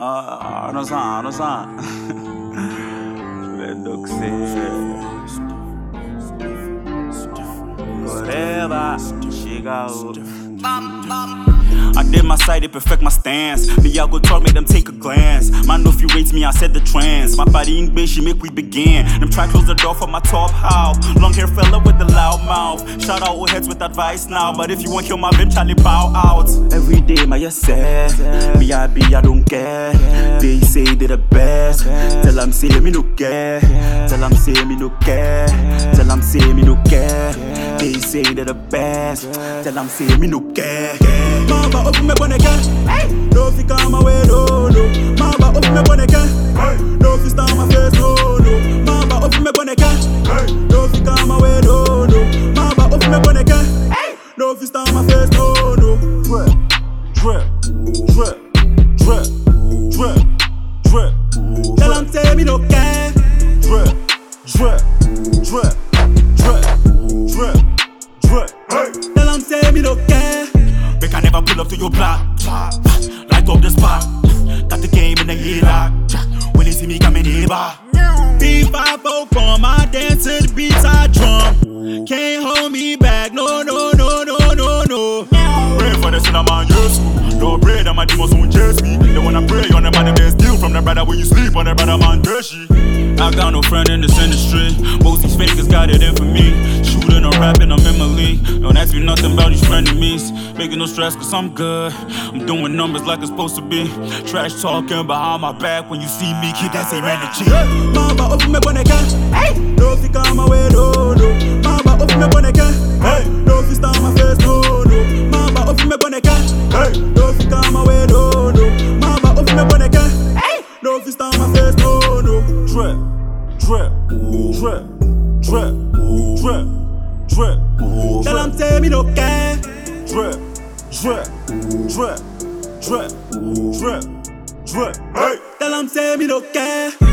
Non sa. Vedo che Correva, chega I did my side to perfect my stance. The go talk, make them take a glance. Man, if you rate me, I said the trance. My body in bitch, she make we begin. Them try close the door for my top how. Long hair fella with the loud mouth. Shout out old heads with advice now. But if you want kill my vim, Charlie bow out. Every day, my yes say. Me I be, I don't care. They say they the best. Tell them say me no care. Tell them say me no care. Tell them say me no care. They say they the best. Tell them say me no care. Mama open me boneka, no fi come away, no. Mama open me boneka, no fi stand my face, no. Mama open me boneka, no fi come away, no. Mama open me boneka, no fi stand my face, no. Drip. Tell them say me no care. Drip. Tell them say me no care. Make I never pull up to your block. Light up the spot. Got the game in the healer. When they see me coming neighbor. P5 from my dance to the beats I drum. Can't hold me back, no. Pray for the cinnamon, yes. No pray that my demons won't chase me. They wanna pray on the man, they steal from the brother when you sleep on the brother man dirty. I got no friend in this industry. Most these fakers got it in for me. Shooting or rapping, I'm in my league. Don't ask me nothing about these frenemies. Making no stress cause I'm good. I'm doing numbers like it's supposed to be. Trash talking behind my back when you see me. Keep that same energy. Mama open me boneka, no fi come away, no. Mama open me boneka, no fi stand my face, no. Mama open me boneka, no fi come away, no. Mama open me boneka, no fi stand my face, no. Drip. Tell them say me no care. Drip. Tell them say me no care.